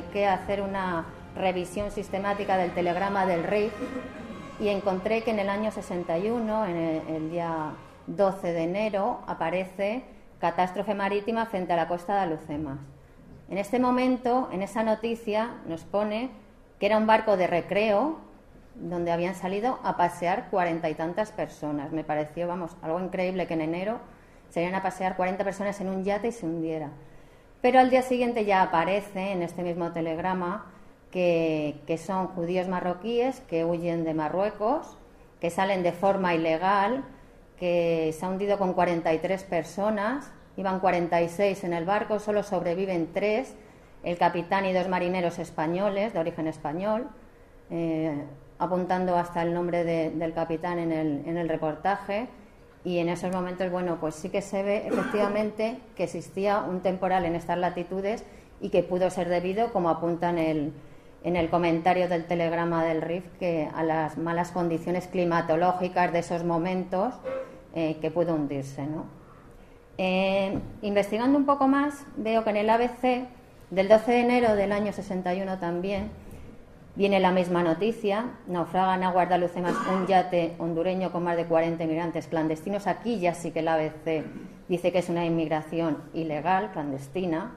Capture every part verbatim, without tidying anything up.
dediqué a hacer una revisión sistemática del telegrama del R I F y encontré que en el año sesenta y uno, en el, el día doce de enero, aparece catástrofe marítima frente a la costa de Alhucemas. En este momento, en esa noticia, nos pone que era un barco de recreo donde habían salido a pasear cuarenta y tantas personas. Me pareció, vamos, algo increíble que en enero salieran a pasear cuarenta personas en un yate y se hundiera. Pero al día siguiente ya aparece en este mismo telegrama que, que son judíos marroquíes que huyen de Marruecos, que salen de forma ilegal, que se ha hundido con cuarenta y tres personas, iban cuarenta y seis en el barco, solo sobreviven tres, el capitán y dos marineros españoles, de origen español, eh, apuntando hasta el nombre de, del capitán en el, en el reportaje. Y en esos momentos, bueno, pues sí que se ve efectivamente que existía un temporal en estas latitudes y que pudo ser debido, como apunta en el, en el comentario del telegrama del R I F, que a las malas condiciones climatológicas de esos momentos eh, que pudo hundirse, ¿no? Eh, investigando un poco más, veo que en el A B C del doce de enero del año sesenta y uno también viene la misma noticia: naufraga en aguas de Alhucemas un yate hondureño con más de cuarenta inmigrantes clandestinos. Aquí ya sí que el A B C dice que es una inmigración ilegal, clandestina.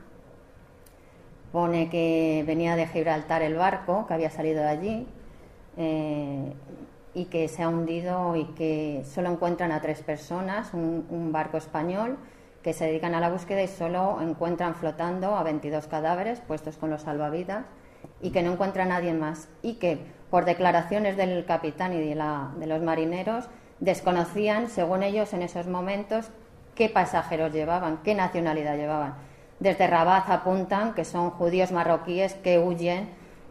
Pone que venía de Gibraltar el barco, que había salido de allí, eh, y que se ha hundido y que solo encuentran a tres personas, un, un barco español, que se dedican a la búsqueda y solo encuentran flotando a veintidós cadáveres puestos con los salvavidas, y que no encuentra a nadie más, y que por declaraciones del capitán y de, la, de los marineros desconocían, según ellos en esos momentos, qué pasajeros llevaban, qué nacionalidad llevaban. Desde Rabat apuntan que son judíos marroquíes que huyen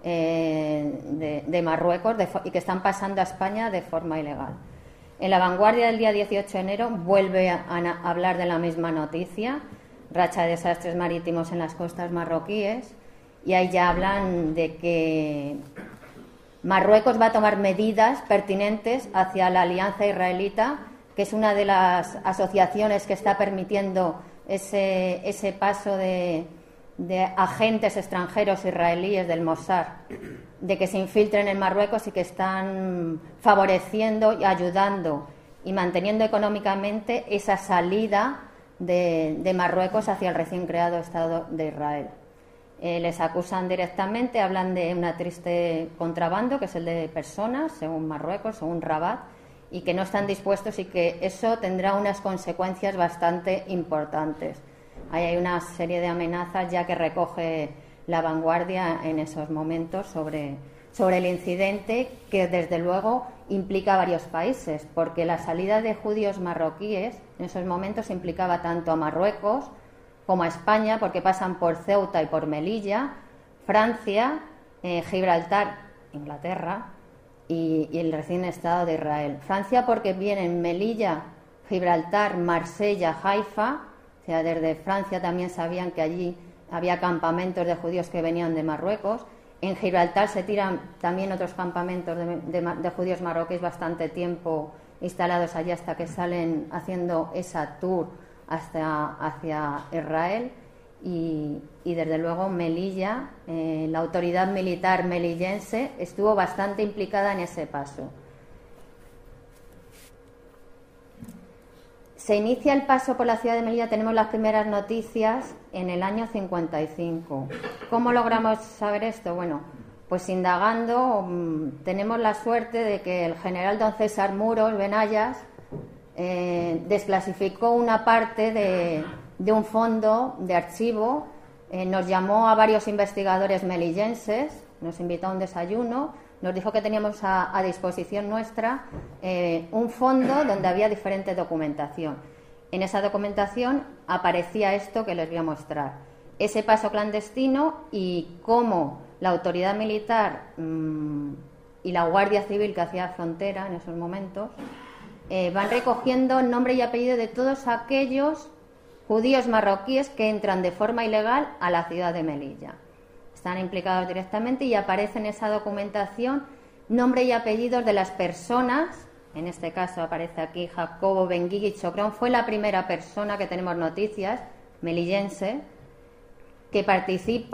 eh, de, de Marruecos de, y que están pasando a España de forma ilegal. En La Vanguardia del día dieciocho de enero vuelve a, a hablar de la misma noticia: racha de desastres marítimos en las costas marroquíes. Y ahí ya hablan de que Marruecos va a tomar medidas pertinentes hacia la Alianza Israelita, que es una de las asociaciones que está permitiendo ese, ese paso de, de agentes extranjeros israelíes del Mossad, de que se infiltren en Marruecos y que están favoreciendo y ayudando y manteniendo económicamente esa salida de, de Marruecos hacia el recién creado Estado de Israel. Eh, les acusan directamente, hablan de una triste contrabando, que es el de personas, según Marruecos, según Rabat, y que no están dispuestos y que eso tendrá unas consecuencias bastante importantes. Ahí hay una serie de amenazas ya que recoge La Vanguardia en esos momentos sobre, sobre el incidente, que desde luego implica a varios países, porque la salida de judíos marroquíes en esos momentos implicaba tanto a Marruecos como a España, porque pasan por Ceuta y por Melilla, Francia, eh, Gibraltar, Inglaterra y, y el recién Estado de Israel. Francia porque vienen Melilla, Gibraltar, Marsella, Haifa, o sea, desde Francia también sabían que allí había campamentos de judíos que venían de Marruecos. En Gibraltar se tiran también otros campamentos de, de, de judíos marroquíes bastante tiempo instalados allí hasta que salen haciendo esa tour hacia, hacia Israel. Y, y desde luego Melilla, eh, la autoridad militar melillense estuvo bastante implicada en ese paso. Se inicia el paso por la ciudad de Melilla, tenemos las primeras noticias en el año cincuenta y cinco. ¿Cómo logramos saber esto? Bueno, pues indagando, mmm, tenemos la suerte de que el general don César Muros Benayas eh, desclasificó una parte de, de un fondo de archivo, eh, nos llamó a varios investigadores melillenses, nos invitó a un desayuno, nos dijo que teníamos a, a disposición nuestra eh, un fondo donde había diferente documentación. En esa documentación aparecía esto que les voy a mostrar: ese paso clandestino y cómo la autoridad militar mmm, y la Guardia Civil que hacía frontera en esos momentos eh, van recogiendo nombre y apellido de todos aquellos judíos marroquíes que entran de forma ilegal a la ciudad de Melilla. Están implicados directamente y aparece en esa documentación nombre y apellidos de las personas. En este caso aparece aquí Jacobo Benguigui Chocrón, fue la primera persona que tenemos noticias, melillense, que participa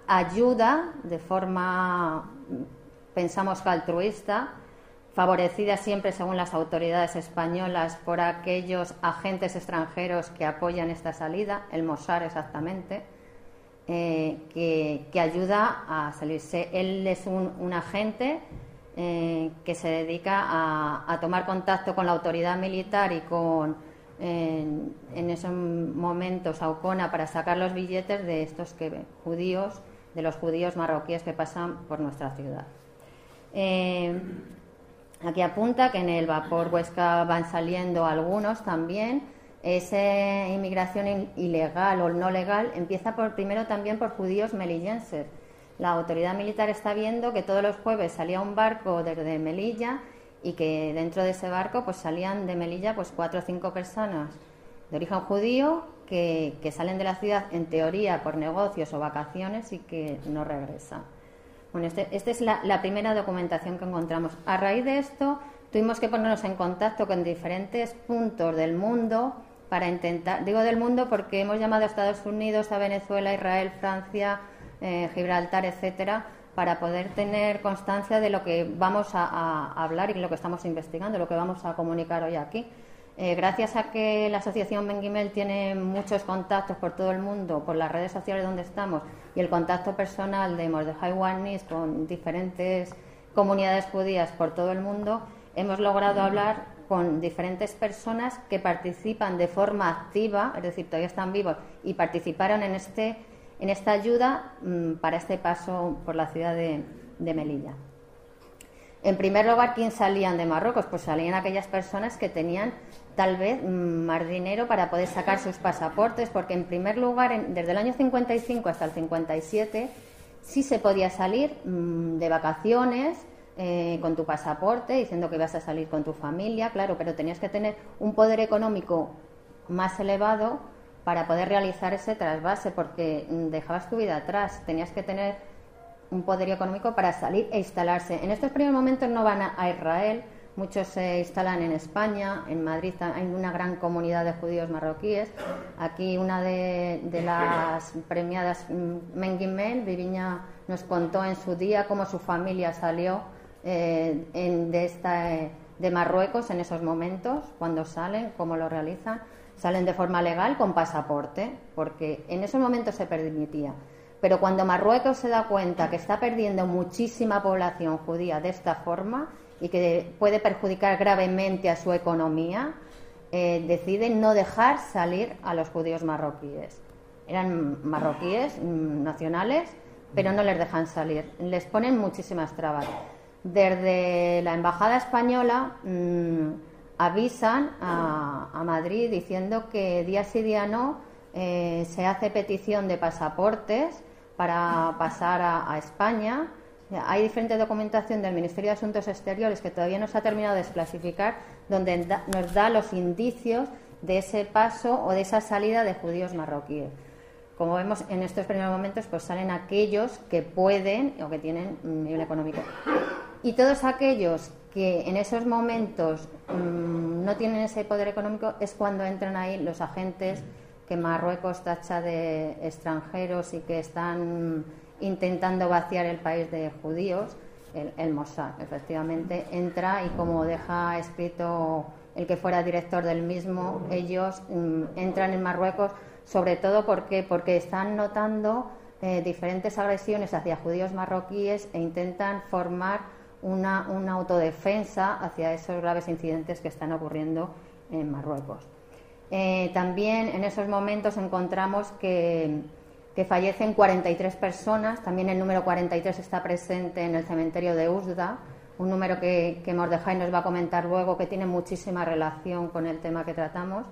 ayuda de forma, pensamos que altruista, favorecida siempre según las autoridades españolas por aquellos agentes extranjeros que apoyan esta salida, el Mossad exactamente, eh, que, que ayuda a salirse. Él es un, un agente eh, que se dedica a, a tomar contacto con la autoridad militar y con, en, en esos momentos, Aucona, para sacar los billetes de estos que, judíos, de los judíos marroquíes que pasan por nuestra ciudad. Eh, Aquí apunta que en el vapor Huesca van saliendo algunos también. Esa inmigración ilegal o no legal empieza por, primero también por judíos melillenses. La autoridad militar está viendo que todos los jueves salía un barco desde Melilla y que dentro de ese barco pues salían de Melilla pues cuatro o cinco personas de origen judío que, que salen de la ciudad en teoría por negocios o vacaciones y que no regresan. Bueno, esta este es la, la primera documentación que encontramos. A raíz de esto, tuvimos que ponernos en contacto con diferentes puntos del mundo para intentar, digo del mundo porque hemos llamado a Estados Unidos, a Venezuela, Israel, Francia, eh, Gibraltar, etcétera, para poder tener constancia de lo que vamos a, a hablar y lo que estamos investigando, lo que vamos a comunicar hoy aquí. Eh, gracias a que la asociación Ben Gimel tiene muchos contactos por todo el mundo, por las redes sociales donde estamos, y el contacto personal de Mordejai Warnis con diferentes comunidades judías por todo el mundo, hemos logrado hablar con diferentes personas que participan de forma activa, es decir, todavía están vivos, y participaron en, este, en esta ayuda mmm, para este paso por la ciudad de, de Melilla. En primer lugar, ¿quién salían de Marruecos? Pues salían aquellas personas que tenían tal vez más dinero para poder sacar sus pasaportes, porque en primer lugar, en, desde el año cincuenta y cinco hasta el cincuenta y siete, sí se podía salir mmm, de vacaciones eh, con tu pasaporte, diciendo que ibas a salir con tu familia, claro, pero tenías que tener un poder económico más elevado para poder realizar ese trasvase, porque dejabas tu vida atrás, tenías que tener un poder económico para salir e instalarse. En estos primeros momentos no van a Israel, muchos se instalan en España, en Madrid hay una gran comunidad de judíos marroquíes. Aquí una de, de las premiadas, Ben Gimel, Viviña, nos contó en su día cómo su familia salió eh, en, de, esta, eh, de Marruecos en esos momentos, cuando salen, cómo lo realizan. Salen de forma legal con pasaporte, porque en esos momentos se permitía. Pero cuando Marruecos se da cuenta que está perdiendo muchísima población judía de esta forma y que puede perjudicar gravemente a su economía, eh, decide no dejar salir a los judíos marroquíes. Eran marroquíes nacionales, pero no les dejan salir. Les ponen muchísimas trabas. Desde la Embajada Española mmm, avisan a, a Madrid diciendo que día sí día no eh, se hace petición de pasaportes para pasar a, a España. Hay diferente documentación del Ministerio de Asuntos Exteriores que todavía no se ha terminado de desclasificar, donde da, nos da los indicios de ese paso o de esa salida de judíos marroquíes. Como vemos en estos primeros momentos, pues salen aquellos que pueden o que tienen un nivel económico. Y todos aquellos que en esos momentos mmm, no tienen ese poder económico es cuando entran ahí los agentes que Marruecos tacha de extranjeros y que están intentando vaciar el país de judíos. El, el Mossad, efectivamente, entra y, como deja escrito el que fuera director del mismo, ellos mm, entran en Marruecos, sobre todo porque, porque están notando eh, diferentes agresiones hacia judíos marroquíes e intentan formar una, una autodefensa hacia esos graves incidentes que están ocurriendo en Marruecos. Eh, también en esos momentos encontramos que, que fallecen cuarenta y tres personas. También el número cuarenta y tres está presente en el cementerio de Usda, un número que, que Mordejai nos va a comentar luego, que tiene muchísima relación con el tema que tratamos.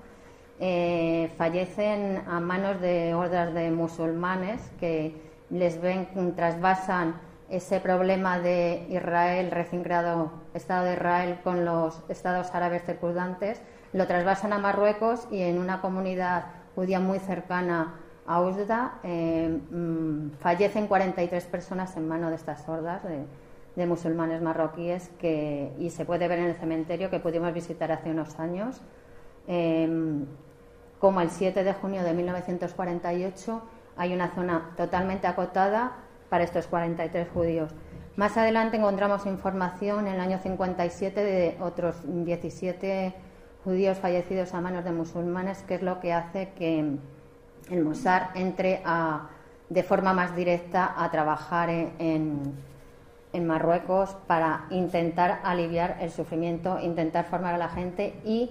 Eh, fallecen a manos de hordas de musulmanes que les ven, trasvasan ese problema de Israel, recién creado Estado de Israel, con los estados árabes circundantes, lo trasvasan a Marruecos, y en una comunidad judía muy cercana a Usda eh, mmm, fallecen cuarenta y tres personas en manos de estas hordas de, de musulmanes marroquíes, que, y se puede ver en el cementerio que pudimos visitar hace unos años, eh, como el siete de junio de mil novecientos cuarenta y ocho hay una zona totalmente acotada para estos cuarenta y tres judíos. Más adelante encontramos información en el año cincuenta y siete de otros diecisiete judíos fallecidos a manos de musulmanes, que es lo que hace que el Mossad entre a, de forma más directa a trabajar en, en, en Marruecos para intentar aliviar el sufrimiento, intentar formar a la gente y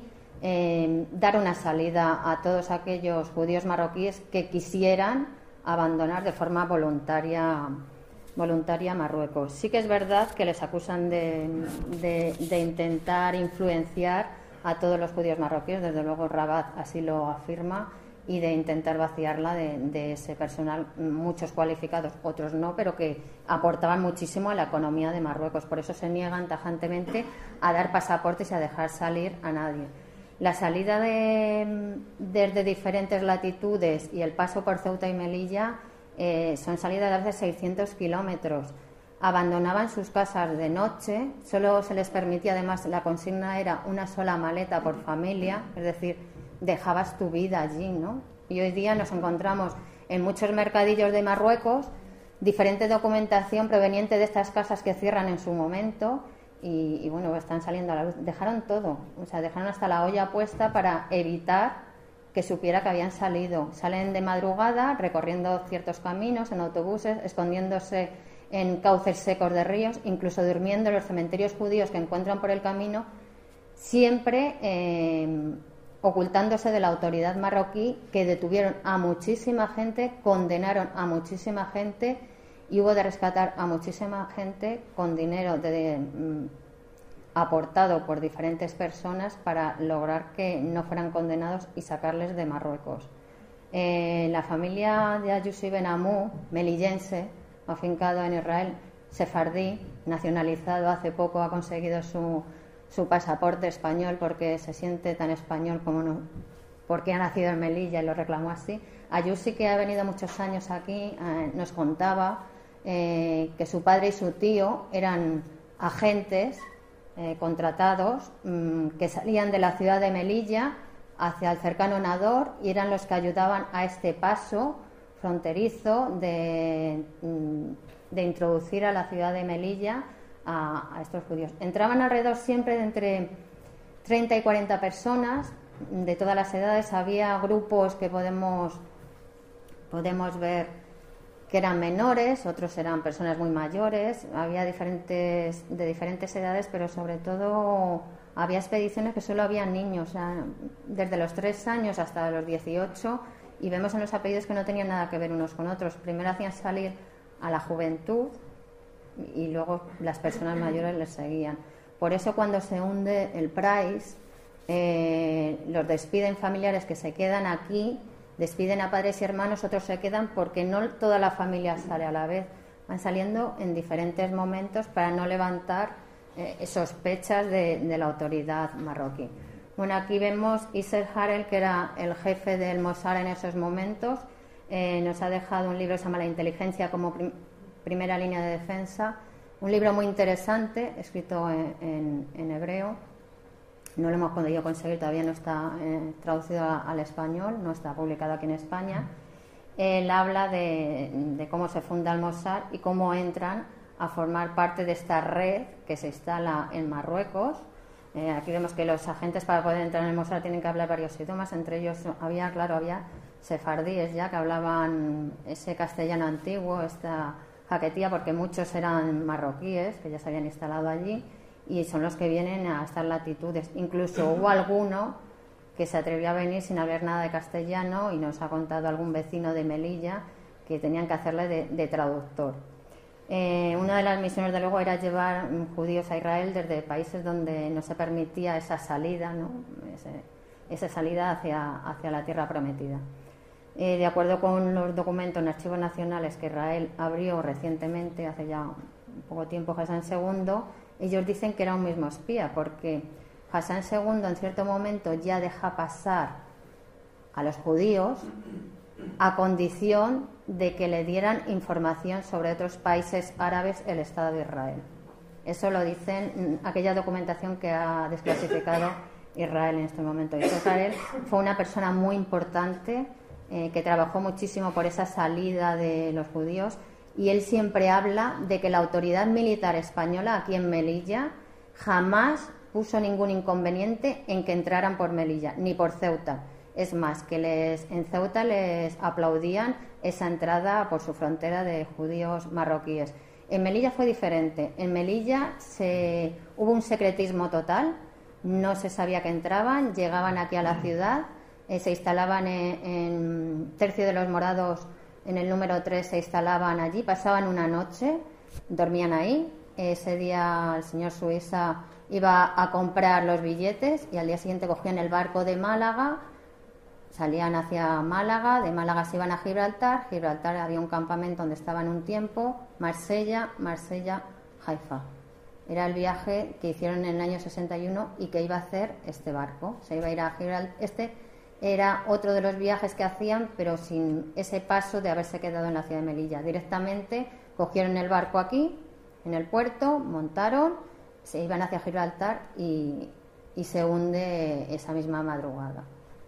eh, dar una salida a todos aquellos judíos marroquíes que quisieran abandonar de forma voluntaria voluntaria Marruecos. Sí que es verdad que les acusan de, de, de intentar influenciar a todos los judíos marroquíes, desde luego Rabat así lo afirma, y de intentar vaciarla de, de ese personal, muchos cualificados, otros no, pero que aportaban muchísimo a la economía de Marruecos. Por eso se niegan tajantemente a dar pasaportes y a dejar salir a nadie. La salida de, desde diferentes latitudes y el paso por Ceuta y Melilla eh, son salidas de hace seiscientos kilómetros. Abandonaban sus casas de noche, solo se les permitía, además la consigna era una sola maleta por familia, es decir, dejabas tu vida allí, ¿no? Y hoy día nos encontramos en muchos mercadillos de Marruecos diferente documentación proveniente de estas casas que cierran en su momento y, y bueno, están saliendo a la luz. Dejaron todo, o sea, dejaron hasta la olla puesta para evitar que supiera que habían salido. Salen de madrugada recorriendo ciertos caminos en autobuses, escondiéndose en cauces secos de ríos, incluso durmiendo en los cementerios judíos que encuentran por el camino, siempre eh, ocultándose de la autoridad marroquí, que detuvieron a muchísima gente, condenaron a muchísima gente y hubo de rescatar a muchísima gente con dinero de, de, mm, aportado por diferentes personas para lograr que no fueran condenados y sacarles de Marruecos. Eh, la familia de Ayuso Ben Amou, melillense, afincado en Israel, sefardí, nacionalizado hace poco, ha conseguido su, su pasaporte español porque se siente tan español como no, porque ha nacido en Melilla y lo reclamó así. Ayuso, que ha venido muchos años aquí, eh, nos contaba eh, que su padre y su tío eran agentes eh, contratados mmm, que salían de la ciudad de Melilla hacia el cercano Nador y eran los que ayudaban a este paso fronterizo de, de introducir a la ciudad de Melilla a, a estos judíos. Entraban alrededor siempre de entre treinta y cuarenta personas de todas las edades. Había grupos que podemos, podemos ver que eran menores, otros eran personas muy mayores, había diferentes, de diferentes edades, pero sobre todo había expediciones que solo había niños, o sea, desde los tres años hasta los dieciocho, y vemos en los apellidos que no tenían nada que ver unos con otros. Primero hacían salir a la juventud y luego las personas mayores les seguían. Por eso cuando se hunde el Price, eh, los despiden familiares que se quedan aquí, despiden a padres y hermanos, otros se quedan porque no toda la familia sale a la vez, van saliendo en diferentes momentos para no levantar eh, sospechas de, de la autoridad marroquí. Bueno, aquí vemos Isser Harel, que era el jefe del Mossad en esos momentos, eh, nos ha dejado un libro que se llama La inteligencia como prim primera línea de defensa, un libro muy interesante, escrito en, en, en hebreo. No lo hemos podido conseguir, todavía no está eh, traducido a, al español, no está publicado aquí en España. Él habla de, de cómo se funda el Mossad y cómo entran a formar parte de esta red que se instala en Marruecos. Eh, aquí vemos que los agentes para poder entrar en el Mossad tienen que hablar varios idiomas, entre ellos había, claro, había sefardíes ya que hablaban ese castellano antiguo, esta jaquetía, porque muchos eran marroquíes que ya se habían instalado allí y son los que vienen a estas latitudes. Incluso hubo alguno que se atrevió a venir sin hablar nada de castellano y nos ha contado algún vecino de Melilla que tenían que hacerle de, de traductor. Eh, una de las misiones, de luego, era llevar judíos a Israel desde países donde no se permitía esa salida, ¿no? Ese, esa salida hacia, hacia la tierra prometida. Eh, de acuerdo con los documentos en archivos nacionales que Israel abrió recientemente, hace ya un poco tiempo, Hassan segundo, ellos dicen que era un mismo espía, porque Hassan segundo en cierto momento ya deja pasar a los judíos a condición de que le dieran información sobre otros países árabes el Estado de Israel. Eso lo dicen aquella documentación que ha desclasificado Israel en este momento. Israel fue una persona muy importante eh, que trabajó muchísimo por esa salida de los judíos, y él siempre habla de que la autoridad militar española aquí en Melilla jamás puso ningún inconveniente en que entraran por Melilla, ni por Ceuta. Es más, que les, en Ceuta les aplaudían esa entrada por su frontera de judíos marroquíes. En Melilla fue diferente. En Melilla se, hubo un secretismo total, no se sabía que entraban, llegaban aquí a la ciudad, eh, se instalaban en, en Tercio de los Morados, en el número tres, se instalaban allí, pasaban una noche, dormían ahí. Ese día el señor Suiza iba a comprar los billetes y al día siguiente cogían el barco de Málaga, salían hacia Málaga, de Málaga se iban a Gibraltar, Gibraltar había un campamento donde estaban un tiempo, Marsella, Marsella, Haifa. Era el viaje que hicieron en el año sesenta y uno y que iba a hacer este barco. Se iba a ir a Gibraltar. Este era otro de los viajes que hacían, pero sin ese paso de haberse quedado en la ciudad de Melilla. Directamente cogieron el barco aquí, en el puerto, montaron, se iban hacia Gibraltar y, y se hunde esa misma madrugada.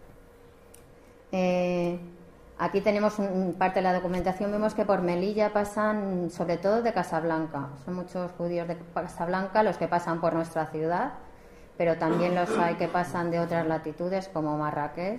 Eh, aquí tenemos un, parte de la documentación. Vemos que por Melilla pasan, sobre todo de Casablanca. Son muchos judíos de Casablanca los que pasan por nuestra ciudad, pero también los hay que pasan de otras latitudes como Marrakech.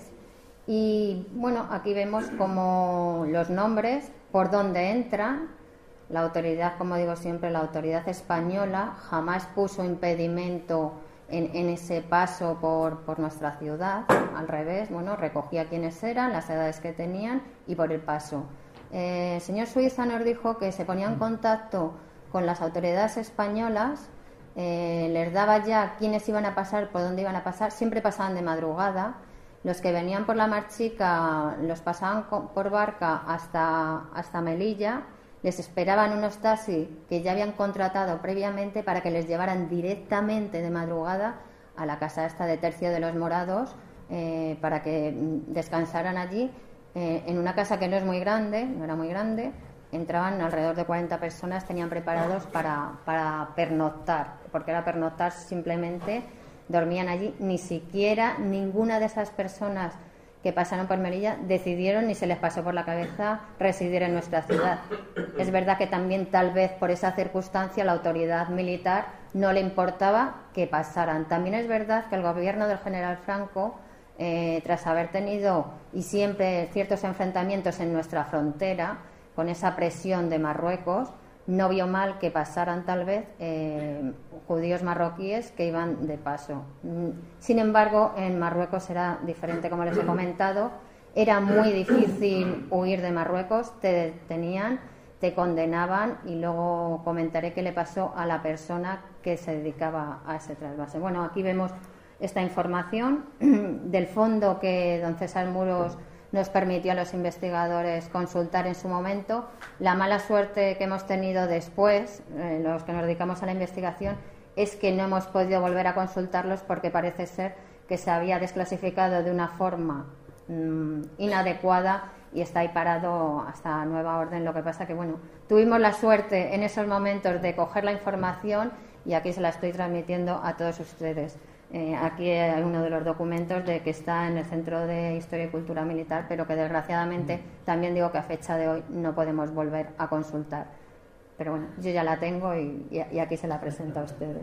Y bueno, aquí vemos como los nombres, por dónde entran. La autoridad, como digo siempre, la autoridad española jamás puso impedimento en, en ese paso por, por nuestra ciudad. Al revés, bueno, recogía quiénes eran, las edades que tenían y por el paso. Eh, el señor Suiza nos dijo que se ponía en contacto con las autoridades españolas, eh, les daba ya quiénes iban a pasar, por dónde iban a pasar, siempre pasaban de madrugada. Los que venían por la Marchica los pasaban por barca hasta, hasta Melilla. Les esperaban unos taxis que ya habían contratado previamente para que les llevaran directamente de madrugada a la casa esta de Tercio de los Morados, eh, para que descansaran allí, eh, en una casa que no es muy grande, no era muy grande. Entraban alrededor de cuarenta personas, tenían preparados para, para pernoctar, porque era pernoctar simplemente, dormían allí. Ni siquiera ninguna de esas personas que pasaron por Melilla decidieron ni se les pasó por la cabeza residir en nuestra ciudad. Es verdad que también tal vez por esa circunstancia la autoridad militar no le importaba que pasaran. También es verdad que el gobierno del general Franco, eh, tras haber tenido y siempre ciertos enfrentamientos en nuestra frontera, con esa presión de Marruecos, no vio mal que pasaran tal vez eh, judíos marroquíes que iban de paso. Sin embargo, en Marruecos era diferente, como les he comentado. Era muy difícil huir de Marruecos, te detenían, te condenaban, y luego comentaré qué le pasó a la persona que se dedicaba a ese trasvase. Bueno, aquí vemos esta información del fondo que don César Muros nos permitió a los investigadores consultar en su momento. La mala suerte que hemos tenido después, eh, los que nos dedicamos a la investigación, es que no hemos podido volver a consultarlos porque parece ser que se había desclasificado de una forma mmm, inadecuada y está ahí parado hasta nueva orden. Lo que pasa que, bueno, tuvimos la suerte en esos momentos de coger la información y aquí se la estoy transmitiendo a todos ustedes. Eh, aquí hay uno de los documentos de que está en el Centro de Historia y Cultura Militar, pero que desgraciadamente también digo que a fecha de hoy no podemos volver a consultar. Pero bueno, yo ya la tengo y, y aquí se la presento a ustedes.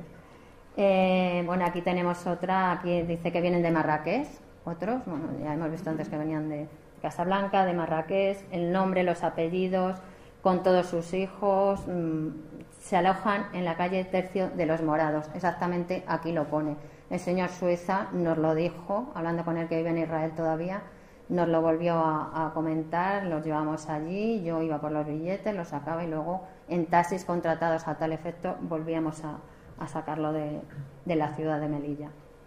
Eh, bueno, aquí tenemos otra, aquí dice que vienen de Marrakech, otros, bueno, ya hemos visto antes que venían de Casablanca, de Marrakech, el nombre, los apellidos, con todos sus hijos, mmm, se alojan en la calle Tercio de los Morados, exactamente aquí lo pone. El señor Suiza nos lo dijo, hablando con él, que vive en Israel todavía, nos lo volvió a, a comentar, los llevamos allí, yo iba por los billetes, los sacaba y luego en taxis contratados a tal efecto volvíamos a, a sacarlo de, de la ciudad de Melilla.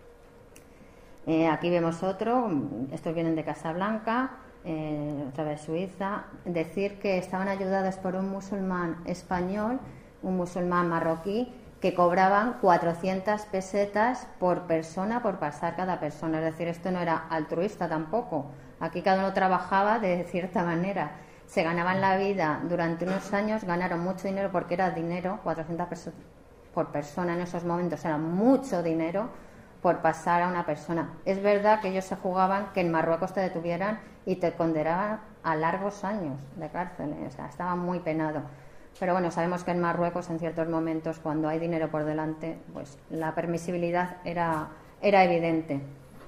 Eh, aquí vemos otro, estos vienen de Casablanca, eh, otra vez Suiza, decir que estaban ayudados por un musulmán español, un musulmán marroquí, que cobraban cuatrocientas pesetas por persona por pasar cada persona. Es decir, esto no era altruista tampoco. Aquí cada uno trabajaba de cierta manera. Se ganaban la vida durante unos años, ganaron mucho dinero porque era dinero, cuatrocientas pesetas por persona en esos momentos era mucho dinero por pasar a una persona. Es verdad que ellos se jugaban que en Marruecos te detuvieran y te condenaban a largos años de cárcel, ¿eh? O sea, estaba muy penado. Pero bueno, sabemos que en Marruecos en ciertos momentos, cuando hay dinero por delante, pues la permisibilidad era, era evidente.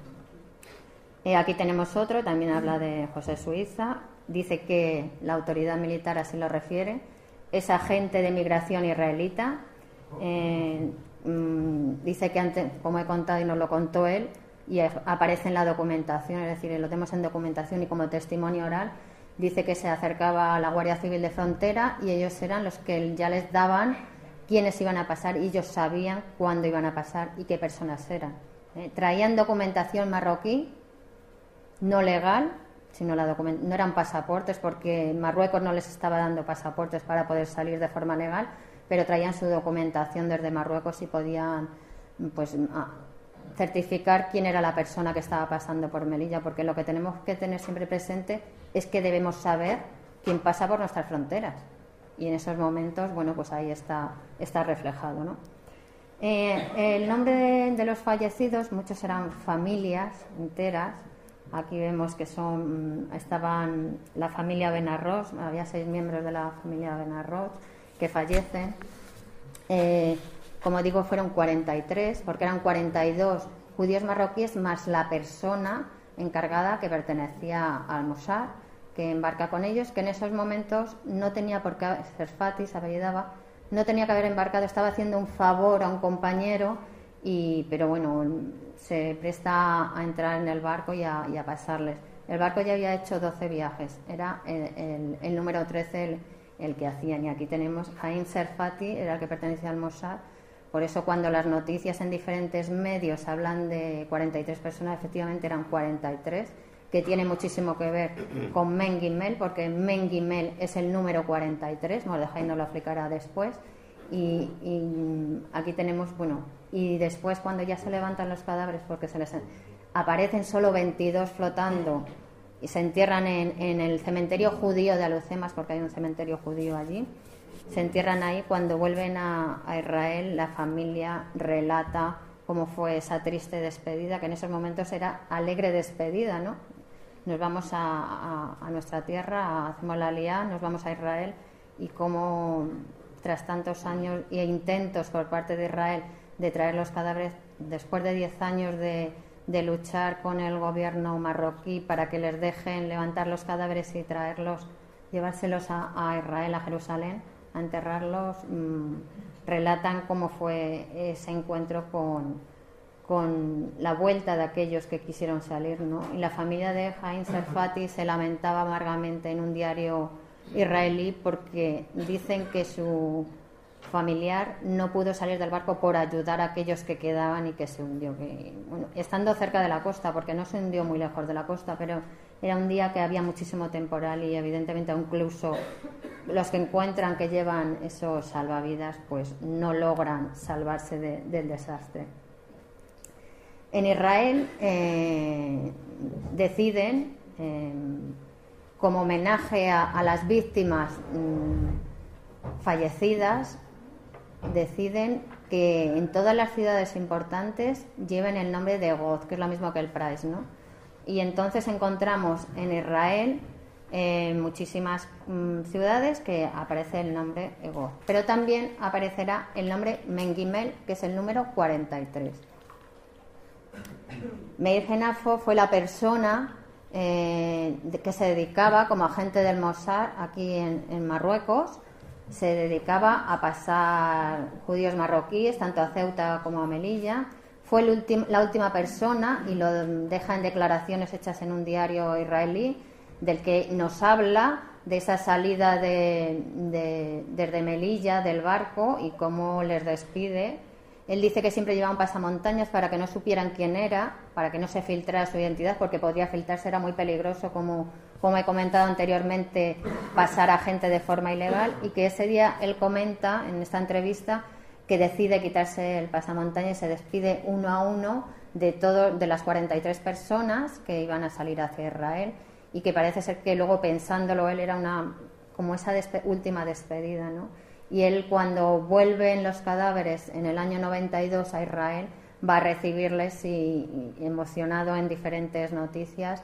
Eh, aquí tenemos otro, también habla de José Suiza, dice que la autoridad militar así lo refiere, es agente de migración israelita, eh, mmm, dice que antes, como he contado y nos lo contó él, y aparece en la documentación, es decir, lo tenemos en documentación y como testimonio oral, dice que se acercaba a la Guardia Civil de Frontera y ellos eran los que ya les daban quiénes iban a pasar y ellos sabían cuándo iban a pasar y qué personas eran. ¿eh? Traían documentación marroquí, no legal, sino la document- no eran pasaportes porque Marruecos no les estaba dando pasaportes para poder salir de forma legal, pero traían su documentación desde Marruecos y podían pues a, certificar quién era la persona que estaba pasando por Melilla, porque lo que tenemos que tener siempre presente es que debemos saber quién pasa por nuestras fronteras y en esos momentos, bueno, pues ahí está, está reflejado, ¿no? Eh, el nombre de, de los fallecidos, muchos eran familias enteras. Aquí vemos que son estaban la familia Benarroz, había seis miembros de la familia Benarroz que fallecen. Eh, como digo, fueron cuarenta y tres, porque eran cuarenta y dos judíos marroquíes más la persona encargada que pertenecía al Mossad, que embarca con ellos, que en esos momentos no tenía por qué, Serfati se apellidaba, no tenía que haber embarcado, estaba haciendo un favor a un compañero, y, pero bueno, se presta a entrar en el barco y a, y a pasarles. El barco ya había hecho doce viajes, era el, el, el número trece el, el que hacían, y aquí tenemos Haim Serfati, era el que pertenecía al Mossad. Por eso cuando las noticias en diferentes medios hablan de cuarenta y tres personas, efectivamente eran cuarenta y tres, que tiene muchísimo que ver con Men Gimel, porque Men Gimel es el número cuarenta y tres, nos dejáis, nos lo explicará después. Y, y aquí tenemos, bueno, y después cuando ya se levantan los cadáveres, porque se les aparecen solo veintidós flotando y se entierran en, en el cementerio judío de Alucemas, porque hay un cementerio judío allí. Se entierran ahí. Cuando vuelven a, a Israel, la familia relata cómo fue esa triste despedida, que en esos momentos era alegre despedida, ¿no? Nos vamos a, a, a nuestra tierra, hacemos la Aliyá, nos vamos a Israel, y cómo tras tantos años e intentos por parte de Israel de traer los cadáveres, después de diez años de, de luchar con el gobierno marroquí para que les dejen levantar los cadáveres y traerlos, llevárselos a, a Israel, a Jerusalén, a enterrarlos, mmm, relatan cómo fue ese encuentro con, con la vuelta de aquellos que quisieron salir, ¿no? Y la familia de Haim Serfati se lamentaba amargamente en un diario israelí porque dicen que su familiar no pudo salir del barco por ayudar a aquellos que quedaban y que se hundió, que, bueno, estando cerca de la costa, porque no se hundió muy lejos de la costa, pero era un día que había muchísimo temporal y evidentemente incluso los que encuentran que llevan esos salvavidas pues no logran salvarse de, del desastre. En Israel eh, deciden, eh, como homenaje a, a las víctimas mmm, fallecidas, deciden que en todas las ciudades importantes lleven el nombre de Goz, que es lo mismo que el Price, ¿no? Y entonces encontramos en Israel eh, muchísimas mmm, ciudades que aparece el nombre Goz, pero también aparecerá el nombre Men Gimel, que es el número cuarenta y tres. Meir Genafo fue la persona eh, que se dedicaba como agente del Mossad aquí en, en Marruecos. Se dedicaba a pasar judíos marroquíes tanto a Ceuta como a Melilla. Fue el ultim, la última persona, y lo deja en declaraciones hechas en un diario israelí, del que nos habla de esa salida de, de, desde Melilla del barco y cómo les despide. Él dice que siempre llevaban pasamontañas para que no supieran quién era, para que no se filtrara su identidad, porque podría filtrarse, era muy peligroso, como, como he comentado anteriormente, pasar a gente de forma ilegal, y que ese día él comenta en esta entrevista que decide quitarse el pasamontañas y se despide uno a uno de, todo, de las cuarenta y tres personas que iban a salir hacia Israel, y que parece ser que luego, pensándolo él, era una como esa despe- última despedida, ¿no? Y él, cuando vuelven los cadáveres en el año noventa y dos a Israel, va a recibirles y, y emocionado en diferentes noticias,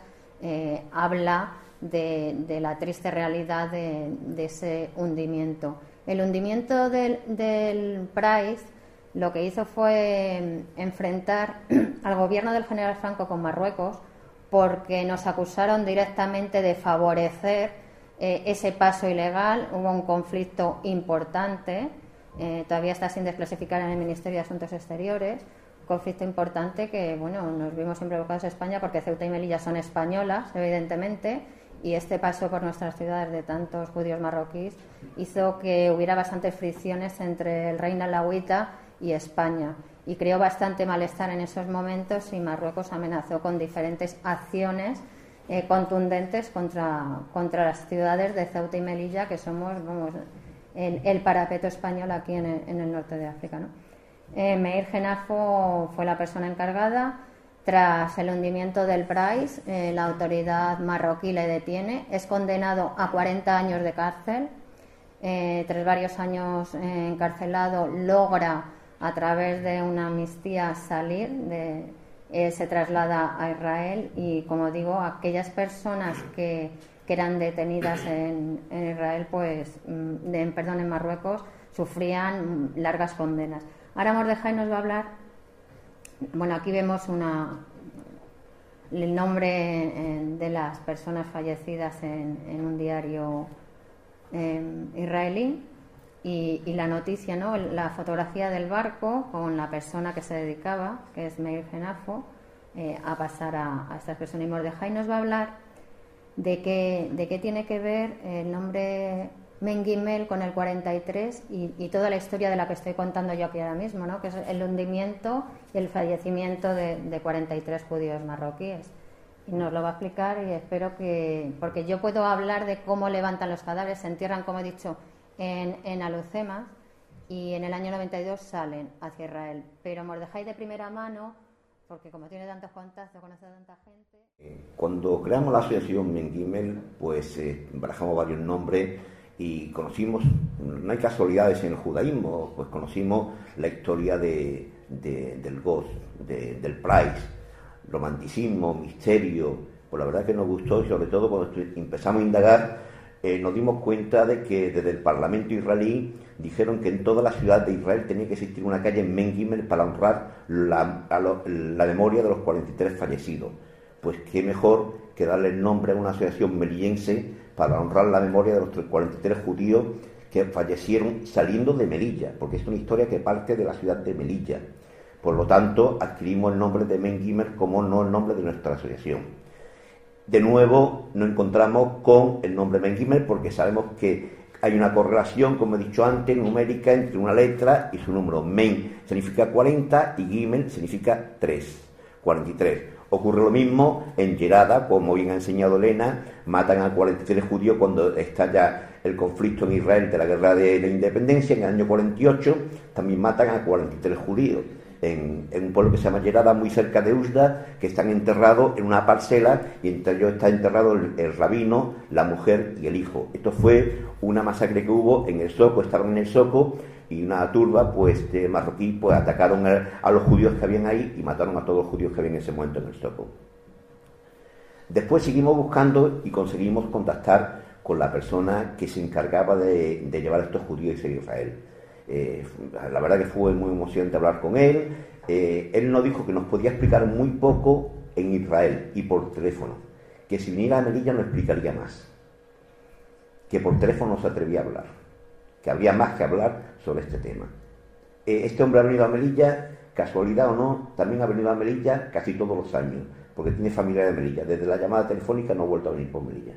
eh, habla de, de la triste realidad de, de ese hundimiento. El hundimiento del, del Price lo que hizo fue enfrentar al gobierno del general Franco con Marruecos, porque nos acusaron directamente de favorecer eh, ese paso ilegal. Hubo un conflicto importante, eh, todavía está sin desclasificar en el Ministerio de Asuntos Exteriores, un conflicto importante que, bueno, nos vimos involucrados en España porque Ceuta y Melilla son españolas, evidentemente, y este paso por nuestras ciudades de tantos judíos marroquíes hizo que hubiera bastantes fricciones entre el reino alauita y España, y creó bastante malestar en esos momentos, y Marruecos amenazó con diferentes acciones eh, contundentes contra, contra las ciudades de Ceuta y Melilla, que somos, vamos, el, el parapeto español aquí en el, en el norte de África, ¿no? Eh, Meir Genafo fue la persona encargada. Tras el hundimiento del Price, eh, la autoridad marroquí le detiene, es condenado a cuarenta años de cárcel. Eh, tras varios años eh, encarcelado, logra a través de una amnistía salir, de, eh, se traslada a Israel, y, como digo, aquellas personas que, que eran detenidas en, en Israel, pues, de, perdón, en Marruecos, sufrían largas condenas. Ahora Mordejai nos va a hablar, bueno, aquí vemos una, el nombre eh, de las personas fallecidas en, en un diario eh, israelí. Y, y la noticia, ¿no? La fotografía del barco con la persona que se dedicaba, que es Meir Genafo, eh, a pasar a, a estas personas. Y Mordejai nos va a hablar de qué, de qué tiene que ver el nombre Men Gimel con el cuarenta y tres y, y toda la historia de la que estoy contando yo aquí ahora mismo, ¿no? Que es el hundimiento y el fallecimiento de, de cuarenta y tres judíos marroquíes. Y nos lo va a explicar, y espero que... Porque yo puedo hablar de cómo levantan los cadáveres, se entierran, como he dicho, en, en Alucemas, y en el año noventa y dos salen hacia Israel. Pero Mordejai de primera mano, porque como tiene tantos contactos, conoce a tanta gente... Cuando creamos la asociación Men Gimel, pues eh, barajamos varios nombres y conocimos, no hay casualidades en el judaísmo, pues conocimos la historia de, de, del Goz, de, del Price, romanticismo, misterio. Pues la verdad que nos gustó, y sobre todo cuando empezamos a indagar, Eh, nos dimos cuenta de que desde el Parlamento israelí dijeron que en toda la ciudad de Israel tenía que existir una calle en Men Gimel para honrar la, a lo, la memoria de los cuarenta y tres fallecidos. Pues qué mejor que darle el nombre a una asociación melillense para honrar la memoria de los cuarenta y tres judíos que fallecieron saliendo de Melilla, porque es una historia que parte de la ciudad de Melilla. Por lo tanto, adquirimos el nombre de Men Gimel como no el nombre de nuestra asociación. De nuevo nos encontramos con el nombre Men Gimel porque sabemos que hay una correlación, como he dicho antes, numérica entre una letra y su número. Men significa cuarenta y Gimel significa tres, cuarenta y tres. Ocurre lo mismo en Gerada, como bien ha enseñado Elena, matan a cuarenta y tres judíos cuando estalla el conflicto en Israel de la guerra de la independencia, en el año cuarenta y ocho, también matan a cuarenta y tres judíos. En, en un pueblo que se llama Gerada, muy cerca de Usda, que están enterrados en una parcela, y entre ellos está enterrado el, el rabino, la mujer y el hijo. Esto fue una masacre que hubo en el Soco, estaban en el Soco, y una turba pues de marroquí pues atacaron a, a los judíos que habían ahí y mataron a todos los judíos que habían en ese momento en el Soco. Después seguimos buscando y conseguimos contactar con la persona que se encargaba de, de llevar a estos judíos a Israel. Eh, la verdad que fue muy emocionante hablar con él. Eh, él nos dijo que nos podía explicar muy poco en Israel y por teléfono, que si viniera a Melilla nos explicaría más, que por teléfono no se atrevía a hablar, que había más que hablar sobre este tema. Eh, este hombre ha venido a Melilla, casualidad o no, también ha venido a Melilla casi todos los años, porque tiene familia de Melilla. Desde la llamada telefónica no ha vuelto a venir por Melilla.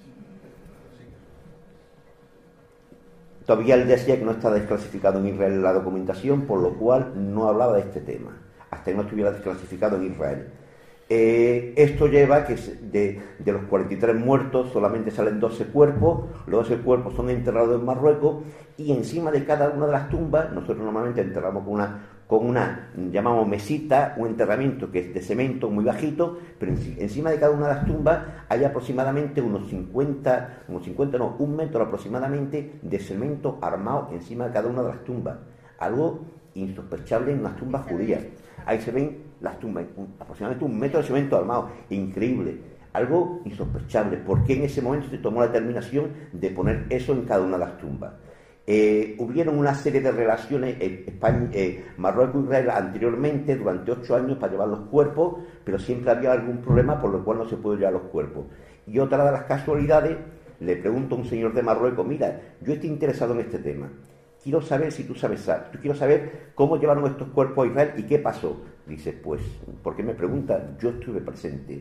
Todavía él decía que no está desclasificado en Israel la documentación, por lo cual no hablaba de este tema, hasta que no estuviera desclasificado en Israel. Eh, esto lleva a que de, de los cuarenta y tres muertos solamente salen doce cuerpos, los doce cuerpos son enterrados en Marruecos, y encima de cada una de las tumbas, nosotros normalmente enterramos con una, con una llamamos mesita, un enterramiento que es de cemento muy bajito, pero encima de cada una de las tumbas hay aproximadamente unos cincuenta, unos cincuenta no, un metro aproximadamente de cemento armado encima de cada una de las tumbas, algo insospechable en unas tumbas judías. Ahí se ven las tumbas, un, aproximadamente un metro de cemento armado, increíble. algo insospechable. ¿Por qué en ese momento se tomó la determinación de poner eso en cada una de las tumbas? Eh, hubieron una serie de relaciones eh, España, eh, Marruecos-Israel anteriormente durante ocho años para llevar los cuerpos, pero siempre había algún problema por lo cual no se puede llevar los cuerpos. Y otra de las casualidades, le pregunto a un señor de Marruecos: mira, yo estoy interesado en este tema, quiero saber si tú sabes, tú quiero saber cómo llevaron estos cuerpos a Israel y qué pasó. Dice: pues, ¿por qué me pregunta? Yo estuve presente.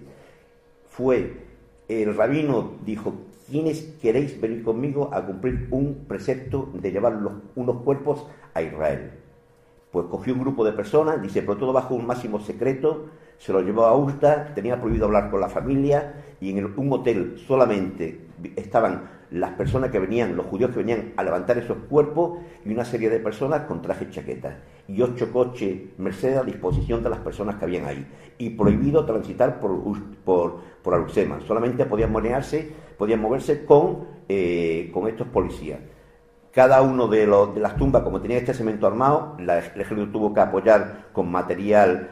Fue, el rabino dijo: ¿quiénes queréis venir conmigo a cumplir un precepto de llevar los, unos cuerpos a Israel? Pues cogió un grupo de personas, dice, pero todo bajo un máximo secreto, se lo llevó a Usta, tenía prohibido hablar con la familia, y en el, un hotel solamente estaban las personas que venían, los judíos que venían a levantar esos cuerpos, y una serie de personas con trajes y chaquetas, y ocho coches Mercedes a disposición de las personas que habían ahí, y prohibido transitar por, por, por Alucema, solamente podían monearse, podían moverse con, eh, con estos policías. Cada uno de, los, de las tumbas, como tenía este cemento armado, la, el ejército tuvo que apoyar con material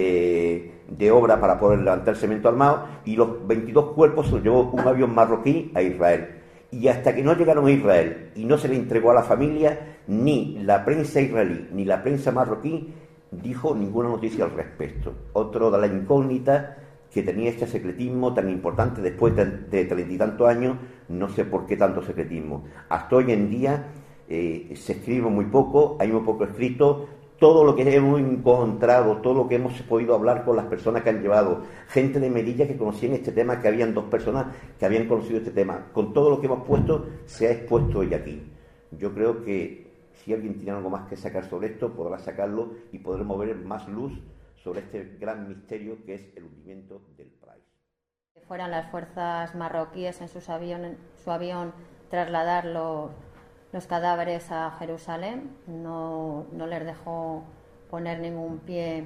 eh, de obra para poder levantar el cemento armado, y los veintidós cuerpos se los llevó un avión marroquí a Israel. Y hasta que no llegaron a Israel y no se le entregó a la familia, ni la prensa israelí ni la prensa marroquí dijo ninguna noticia al respecto. Otro de las incógnitas que tenía este secretismo tan importante después de treinta y tantos años, no sé por qué tanto secretismo. Hasta hoy en día eh, se escribe muy poco, hay muy poco escrito. Todo lo que hemos encontrado, todo lo que hemos podido hablar con las personas que han llevado, gente de Melilla que conocían este tema, que habían dos personas que habían conocido este tema, con todo lo que hemos puesto, se ha expuesto hoy aquí. Yo creo que si alguien tiene algo más que sacar sobre esto, podrá sacarlo y podrá mover más luz sobre este gran misterio que es el hundimiento del Price. Que fueran las fuerzas marroquíes en sus avión, su avión trasladar los, los cadáveres a Jerusalén, no, no les dejó poner ningún pie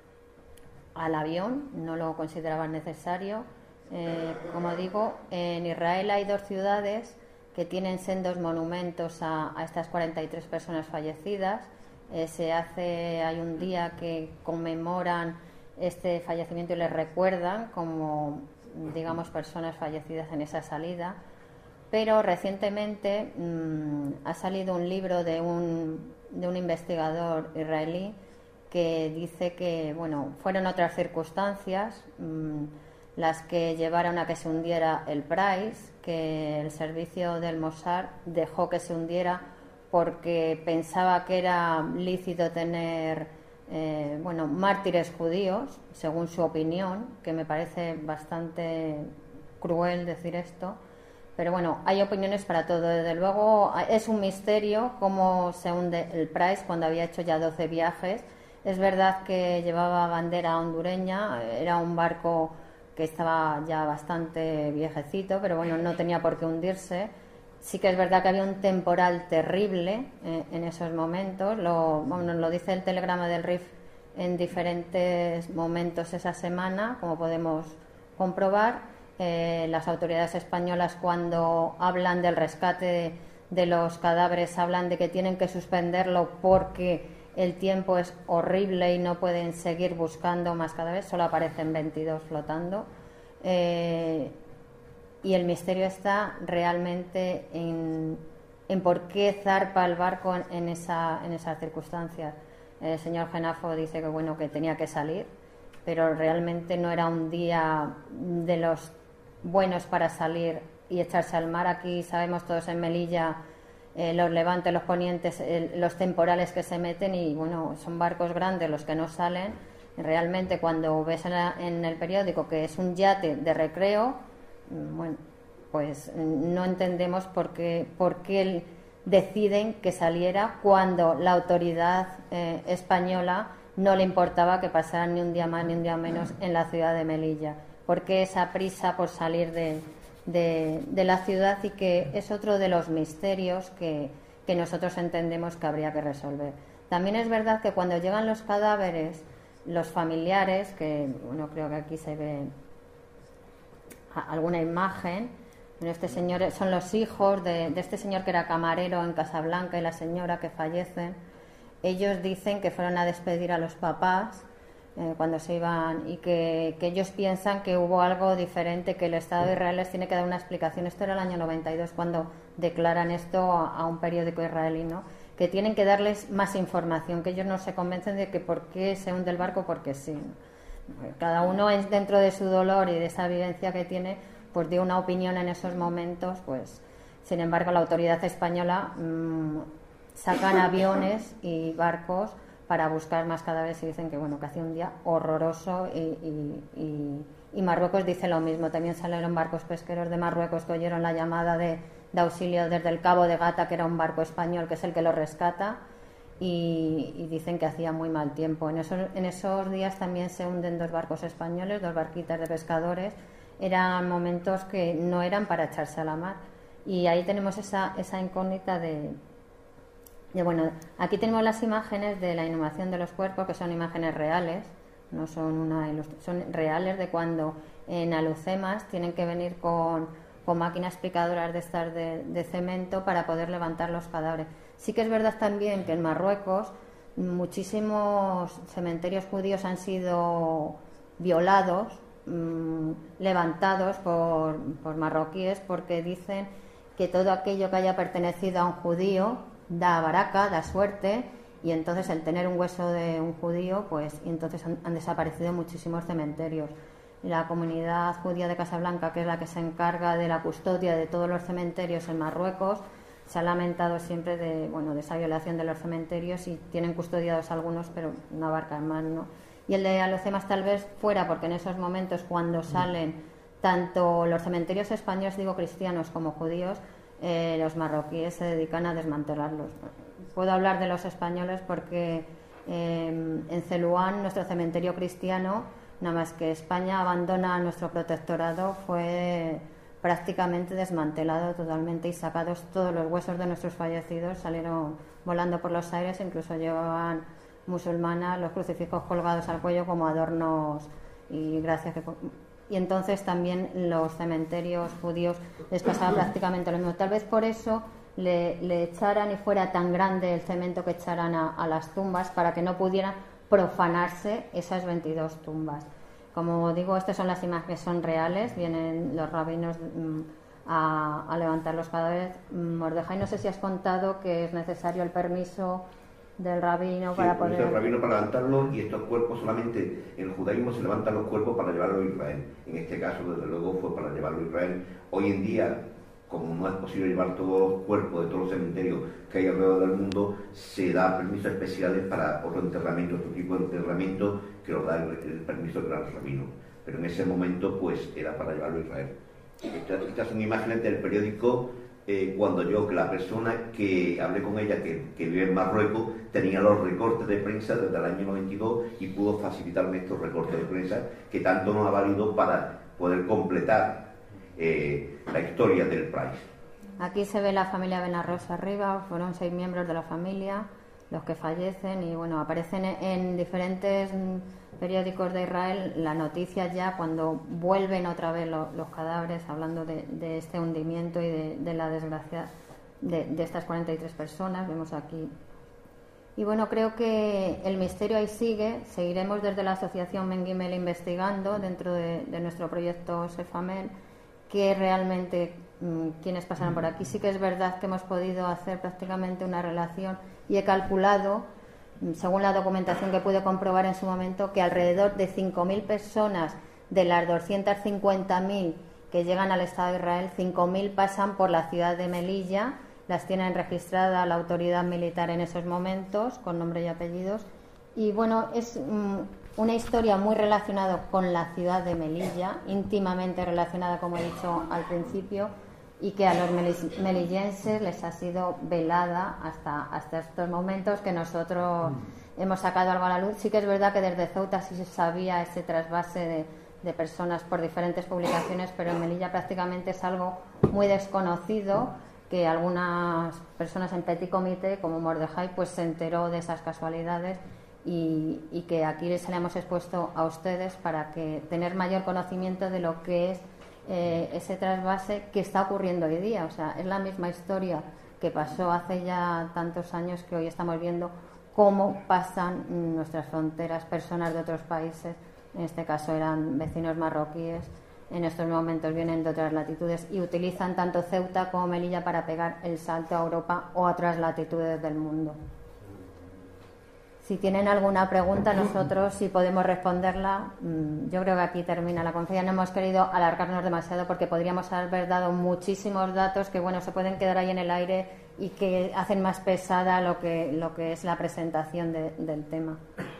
al avión, no lo consideraban necesario. Eh, como digo, en Israel hay dos ciudades que tienen sendos monumentos a, a estas cuarenta y tres personas fallecidas. Eh, se hace, hay un día que conmemoran este fallecimiento y les recuerdan como, digamos, personas fallecidas en esa salida. Pero recientemente mmm, ha salido un libro de un, de un investigador israelí que dice que, bueno, fueron otras circunstancias mmm, las que llevaron a que se hundiera el Price, que el servicio del Mossad dejó que se hundiera porque pensaba que era lícito tener eh, bueno, mártires judíos, según su opinión, que me parece bastante cruel decir esto, pero bueno, hay opiniones para todo. Desde luego es un misterio cómo se hunde el Price cuando había hecho ya doce viajes. Es verdad que llevaba bandera hondureña, era un barco que estaba ya bastante viejecito, pero bueno, no tenía por qué hundirse. Sí que es verdad que había un temporal terrible eh, en esos momentos. Lo, bueno, lo dice el telegrama del R I F en diferentes momentos esa semana, como podemos comprobar. Eh, las autoridades españolas, cuando hablan del rescate de, de los cadáveres, hablan de que tienen que suspenderlo porque el tiempo es horrible y no pueden seguir buscando más cadáveres. Solo aparecen veintidós flotando. Eh, Y el misterio está realmente en, en por qué zarpa el barco en, en, esa, en esas circunstancias. El señor Genafo dice que bueno, que tenía que salir, pero realmente no era un día de los buenos para salir y echarse al mar. Aquí sabemos todos en Melilla eh, los levantes, los ponientes, eh, los temporales que se meten, y bueno, son barcos grandes los que no salen. Realmente cuando ves en, la, en el periódico que es un yate de recreo, bueno, pues no entendemos por qué, por qué deciden que saliera cuando la autoridad eh, española no le importaba que pasaran ni un día más ni un día menos en la ciudad de Melilla. ¿Por qué esa prisa por salir de, de, de la ciudad? Y que es otro de los misterios que, que nosotros entendemos que habría que resolver. También es verdad que cuando llegan los cadáveres, los familiares, que bueno, creo que aquí se ve alguna imagen, este señor, son los hijos de, de este señor que era camarero en Casablanca y la señora que fallecen. Ellos dicen que fueron a despedir a los papás, eh, cuando se iban, y que, que ellos piensan que hubo algo diferente, que el Estado de Israel les tiene que dar una explicación. Esto era el año noventa y dos cuando declaran esto a, a un periódico israelí, ¿no? Que tienen que darles más información, que ellos no se convencen de que por qué se hunde el barco, porque sí. Cada uno es dentro de su dolor y de esa vivencia que tiene, pues dio una opinión en esos momentos, pues sin embargo la autoridad española mmm, sacan aviones y barcos para buscar más cadáveres y dicen que bueno, que hacía un día horroroso, y, y, y, y Marruecos dice lo mismo. También salieron barcos pesqueros de Marruecos que oyeron la llamada de, de auxilio desde el Cabo de Gata, que era un barco español que es el que lo rescata, y, y dicen que hacía muy mal tiempo. En esos, en esos días también se hunden dos barcos españoles, dos barquitas de pescadores. Eran momentos que no eran para echarse a la mar, y ahí tenemos esa, esa incógnita de Y bueno, aquí tenemos las imágenes de la inhumación de los cuerpos, que son imágenes reales, no son una ilustración, son reales, de cuando en Alucemas tienen que venir con, con máquinas picadoras de estas de, de cemento para poder levantar los cadáveres. Sí que es verdad también que en Marruecos muchísimos cementerios judíos han sido violados, mmm, levantados por, por marroquíes, porque dicen que todo aquello que haya pertenecido a un judío da baraka, da suerte, y entonces el tener un hueso de un judío, pues y entonces han, han desaparecido muchísimos cementerios. La comunidad judía de Casablanca, que es la que se encarga de la custodia de todos los cementerios en Marruecos, se ha lamentado siempre de, bueno, de esa violación de los cementerios, y tienen custodiados algunos, pero no abarcan más, ¿no? Y el de Alucemas tal vez fuera, porque en esos momentos, cuando salen tanto los cementerios españoles, digo cristianos, como judíos, eh, los marroquíes se dedican a desmantelarlos. Puedo hablar de los españoles porque eh, en Celuán, nuestro cementerio cristiano, nada más que España abandona nuestro protectorado, fue prácticamente desmantelado totalmente, y sacados todos los huesos de nuestros fallecidos, salieron volando por los aires, incluso llevaban musulmanas los crucifijos colgados al cuello como adornos, y gracias que... Y entonces también los cementerios judíos les pasaba prácticamente lo mismo. Tal vez por eso le, le echaran y fuera tan grande el cemento que echaran a, a las tumbas, para que no pudieran profanarse esas veintidós tumbas. Como digo, estas son las imágenes, son reales, vienen los rabinos mmm, a, a levantar los cadáveres. Mordejai, no sé si has contado que es necesario el permiso del rabino, sí, para poder... el rabino para levantarlos, y estos cuerpos solamente en el judaísmo se levantan los cuerpos para llevarlo a Israel. En este caso, desde luego, fue para llevarlo a Israel. Hoy en día, como no es posible llevar todos los cuerpos de todos los cementerios que hay alrededor del mundo, se da permisos especiales para otro enterramiento, otro tipo de enterramiento que lo da el, el permiso del gran rabino. Pero en ese momento, pues, era para llevarlo a Israel. Estas, estas son imágenes del periódico. Eh, cuando yo, que la persona que hablé con ella, que, que vive en Marruecos, tenía los recortes de prensa desde el año noventa y dos y pudo facilitarme estos recortes de prensa que tanto nos ha valido para poder completar eh, la historia del Price. Aquí se ve la familia Benarroz arriba, fueron seis miembros de la familia los que fallecen, y bueno, aparecen en diferentes periódicos de Israel la noticia ya cuando vuelven otra vez los, los cadáveres, hablando de, de este hundimiento y de, de la desgracia de, de estas cuarenta y tres personas, vemos aquí. Y bueno, creo que el misterio ahí sigue. Seguiremos desde la asociación Ben Gimel investigando dentro de, de nuestro proyecto Sefamel que realmente mmm, quienes pasaron por aquí. Sí que es verdad que hemos podido hacer prácticamente una relación, y he calculado, según la documentación que pude comprobar en su momento, que alrededor de cinco mil personas de las doscientas cincuenta mil que llegan al Estado de Israel, cinco mil pasan por la ciudad de Melilla, las tienen registrada la autoridad militar en esos momentos, con nombre y apellidos. Y bueno, es mmm, una historia muy relacionada con la ciudad de Melilla, íntimamente relacionada, como he dicho al principio, y que a los melillenses les ha sido velada hasta, hasta estos momentos, que nosotros mm. hemos sacado algo a la luz. Sí que es verdad que desde Ceuta sí se sabía ese trasvase de, de personas por diferentes publicaciones, pero en Melilla prácticamente es algo muy desconocido, que algunas personas en petit comité, como Mordejai, pues se enteró de esas casualidades, y, y que aquí se le hemos expuesto a ustedes para que tener mayor conocimiento de lo que es Eh, ese trasvase que está ocurriendo hoy día. O sea, es la misma historia que pasó hace ya tantos años, que hoy estamos viendo cómo pasan nuestras fronteras personas de otros países, en este caso eran vecinos marroquíes, en estos momentos vienen de otras latitudes y utilizan tanto Ceuta como Melilla para pegar el salto a Europa o a otras latitudes del mundo. Si tienen alguna pregunta, nosotros si podemos responderla. Yo creo que aquí termina la conferencia. No hemos querido alargarnos demasiado porque podríamos haber dado muchísimos datos que bueno se pueden quedar ahí en el aire y que hacen más pesada lo que lo que es la presentación de, del tema.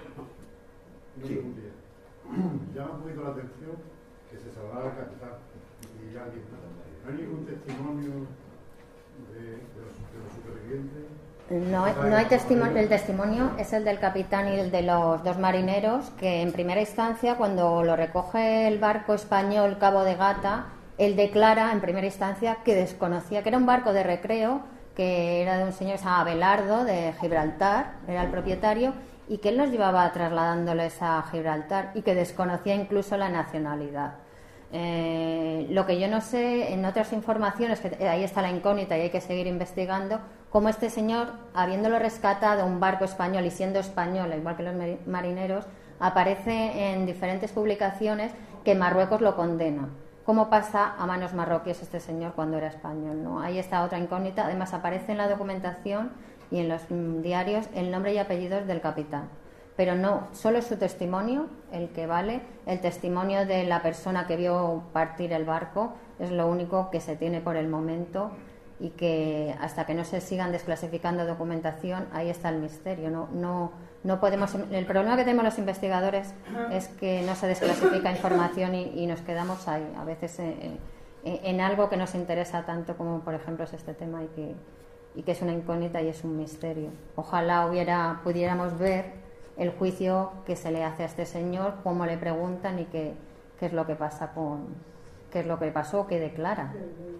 Sí. Llama un poquito la atención que se salvara la capital y alguien. ¿No hay ningún testimonio de, de, los, de los supervivientes? No, no hay testimonio. El testimonio es el del capitán y el de los dos marineros, que en primera instancia, cuando lo recoge el barco español Cabo de Gata, él declara en primera instancia que desconocía que era un barco de recreo, que era de un señor que se llama Abelardo de Gibraltar, era el propietario, y que él los llevaba trasladándoles a Gibraltar y que desconocía incluso la nacionalidad. Eh, lo que yo no sé, en otras informaciones, que ahí está la incógnita y hay que seguir investigando, cómo este señor, habiéndolo rescatado un barco español y siendo español, igual que los marineros, aparece en diferentes publicaciones que Marruecos lo condena. ¿Cómo pasa a manos marroquíes este señor cuando era español? ¿No? Ahí está otra incógnita. Además, aparece en la documentación y en los mm, diarios el nombre y apellidos del capitán. Pero no, solo es su testimonio el que vale. El testimonio de la persona que vio partir el barco es lo único que se tiene por el momento, y que hasta que no se sigan desclasificando documentación, ahí está el misterio. No, no, no podemos. El problema que tenemos los investigadores es que no se desclasifica información y, y nos quedamos ahí, a veces en, en algo que nos interesa tanto como, por ejemplo, es este tema y que, y que es una incógnita y es un misterio. Ojalá hubiera, pudiéramos ver el juicio que se le hace a este señor, cómo le preguntan y qué, qué es lo que pasa con, qué es lo que pasó, qué declara.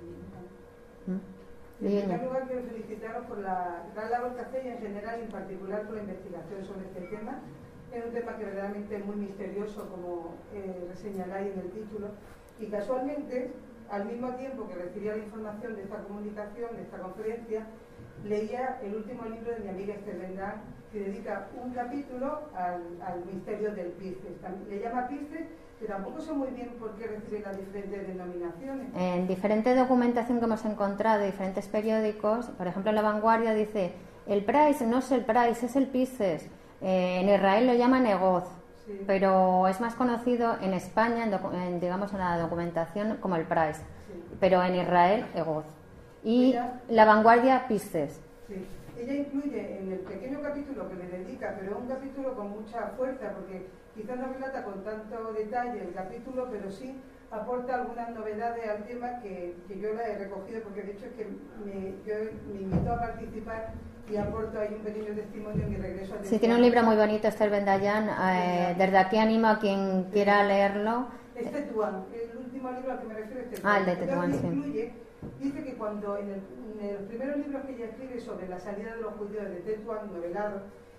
¿Mm? En primer lugar, quiero felicitaros por la gran labor que hacéis en general y en particular por la investigación sobre este tema. Es un tema que verdaderamente es muy misterioso, como eh, señaláis en el título, y casualmente, al mismo tiempo que recibía la información de esta comunicación, de esta conferencia, leía el último libro de mi amiga Esther Bendán, que dedica un capítulo al, al misterio del Pisces. Le llama Pisces, pero tampoco sé muy bien por qué recibe las diferentes denominaciones. En diferente documentación que hemos encontrado de diferentes periódicos, por ejemplo en La Vanguardia dice, el Price no es el Price, es el Pisces. Eh, en Israel lo llaman Egoz, sí, pero es más conocido en España, en en, digamos en la documentación, como el Price, sí, pero en Israel Egoz. Y ella, La Vanguardia Pisces. Sí. Ella incluye en el pequeño capítulo que le dedica, pero es un capítulo con mucha fuerza, porque quizás no relata con tanto detalle el capítulo, pero sí aporta algunas novedades al tema que, que yo la he recogido, porque de hecho es que me, yo me invito a participar y aporto ahí un pequeño testimonio en mi regreso al. Sí, tiene un libro muy bonito, Esther Bendayan. Eh, desde aquí animo a quien quiera leerlo. Es Tetuán, el último libro al que me refiero es Tetuán. Ah, el de Tetuán, sí. Incluye, dice que cuando en, el, en los primeros libros que ella escribe sobre la salida de los judíos de Tetuán, novelado,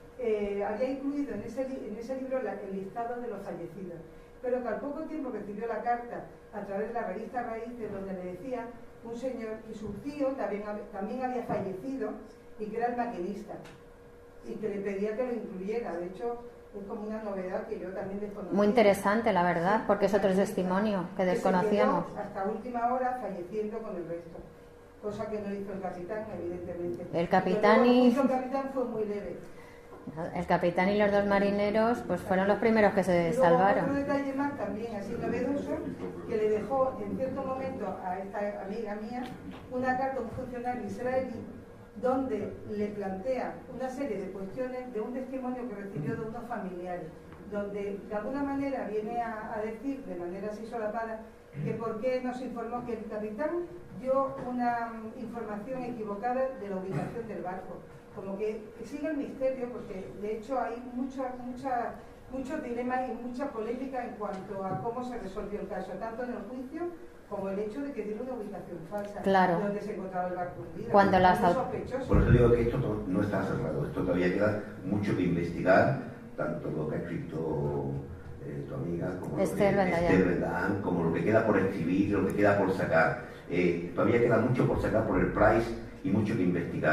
eh, había incluido en ese, en ese libro la, el listado de los fallecidos, pero que al poco tiempo recibió la carta a través de la revista Raíces, donde le decía un señor que su tío también, también había fallecido y que era el maquinista, y que le pedía que lo incluyera. De hecho, es como una novedad que yo también desconocía. Muy interesante, la verdad, sí, porque es otro testimonio que desconocíamos. Que hasta última hora falleciendo con el resto, cosa que no hizo el capitán, evidentemente. El capitán y... El capitán fue muy leve. El capitán y los dos marineros pues fueron los primeros que se Luego, salvaron. Otro detalle más también así novedoso, que le dejó en cierto momento a esta amiga mía una carta a un funcionario israelí donde le plantea una serie de cuestiones de un testimonio que recibió de unos familiares, donde de alguna manera viene a, a decir de manera así solapada que por qué nos informó que el capitán dio una um, información equivocada de la ubicación del barco. Como que sigue el misterio, porque de hecho hay mucha, mucha, muchos dilemas y mucha polémica en cuanto a cómo se resolvió el caso, tanto en el juicio como el hecho de que dio una ubicación falsa, claro, donde se encontraba el barco hundido. Cuando las Por eso digo que esto no está cerrado, esto todavía queda mucho que investigar, tanto lo que ha escrito eh, tu amiga como Esther Bendayan, como lo que queda por escribir, lo que queda por sacar. Eh, todavía queda mucho por sacar por el Price y mucho que investigar.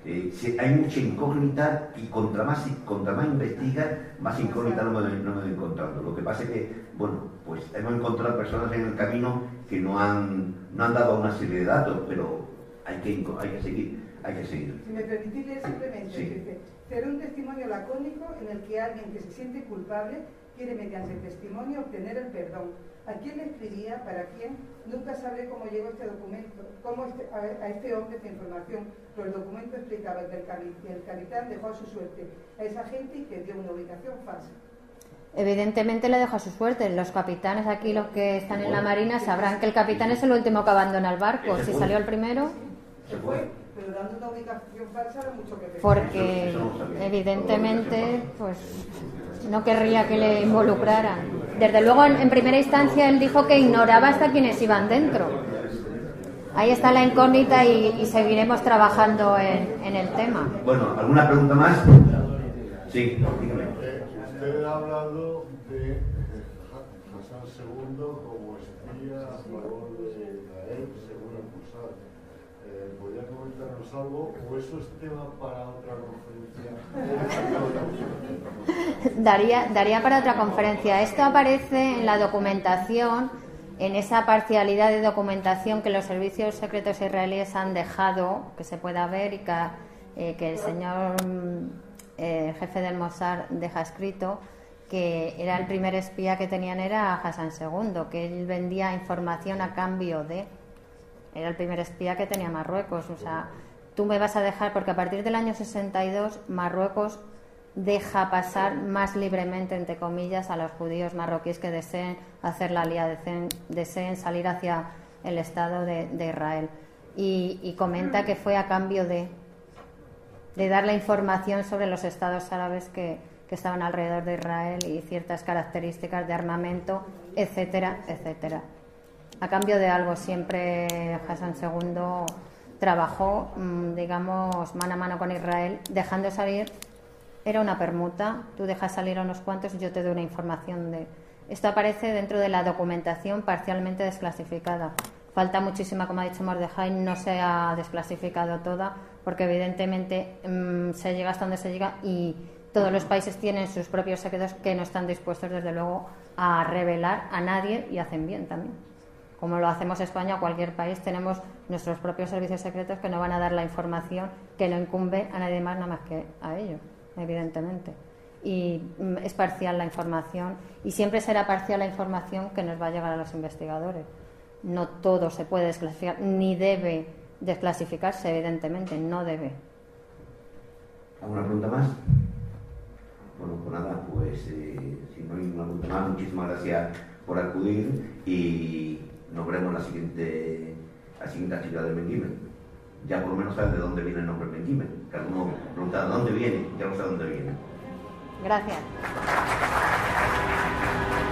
Eh, si hay mucha incógnita y contra más, contra más investigas, más incógnita no me, no me voy encontrando. Lo que pasa es que, bueno, pues hemos encontrado personas en el camino que no han, no han dado una serie de datos, pero hay que, hay que seguir, hay que seguir. Si me permitís leer simplemente, Sí. dice, será un testimonio lacónico en el que alguien que se siente culpable quiere mediante el testimonio obtener el perdón. ¿A quién le escribía? ¿Para quién? Nunca sabré cómo llegó este documento, cómo este, a, a este hombre esta información, pero el documento explicaba que el, el capitán dejó a su suerte a esa gente y que dio una ubicación falsa. Evidentemente le dejó a su suerte. Los capitanes aquí, los que están en la marina, sabrán que el capitán es el último que abandona el barco. Si salió el primero... Se fue, pero dando una ubicación falsa era mucho que pensar. Porque evidentemente pues no querría que le involucraran. Desde luego en, en primera instancia él dijo que ignoraba hasta quienes iban dentro. Ahí está la incógnita y, y seguiremos trabajando en, en el tema. Bueno, ¿alguna pregunta más? Sí, dígame. Eh, usted ha hablado de eh, Hassan segundo como espía a favor de Israel, según acusado. Eh, ¿Podría comentarnos algo o eso es tema para otra conferencia? Daría, daría para otra conferencia. Esto aparece en la documentación, en esa parcialidad de documentación que los servicios secretos israelíes han dejado, que se pueda ver y que, eh, que el señor eh, jefe del Mossad deja escrito, que era el primer espía que tenían era Hassan segundo, que él vendía información a cambio de... Era el primer espía que tenía Marruecos. O sea, tú me vas a dejar, porque a partir del año sesenta y dos Marruecos deja pasar más libremente, entre comillas, a los judíos marroquíes que deseen hacer la alía, deseen, deseen salir hacia el Estado de, de Israel. Y, y comenta que fue a cambio de, de dar la información sobre los estados árabes que, que estaban alrededor de Israel y ciertas características de armamento, etcétera, etcétera. A cambio de algo, siempre Hassan segundo trabajó, digamos, mano a mano con Israel, dejando salir, era una permuta, tú dejas salir a unos cuantos y yo te doy una información de... Esto aparece dentro de la documentación parcialmente desclasificada. Falta muchísima, como ha dicho Mordejai, no se ha desclasificado toda, porque evidentemente mmm, se llega hasta donde se llega y todos los países tienen sus propios secretos que no están dispuestos, desde luego, a revelar a nadie, y hacen bien también. Como lo hacemos España o cualquier país, tenemos nuestros propios servicios secretos que no van a dar la información que no incumbe a nadie más nada más que a ellos, evidentemente. Y mm, es parcial la información y siempre será parcial la información que nos va a llegar a los investigadores. No todo se puede desclasificar, ni debe desclasificarse, evidentemente, no debe. ¿Alguna pregunta más? Bueno, pues nada, pues eh, si no hay ninguna pregunta más, muchísimas gracias por acudir y nos veremos la siguiente, la siguiente actividad de Mengimen. Ya por lo menos sabes de dónde viene el nombre Mengimen. Que alguno pregunta de dónde viene, ya no sé de dónde viene. Gracias.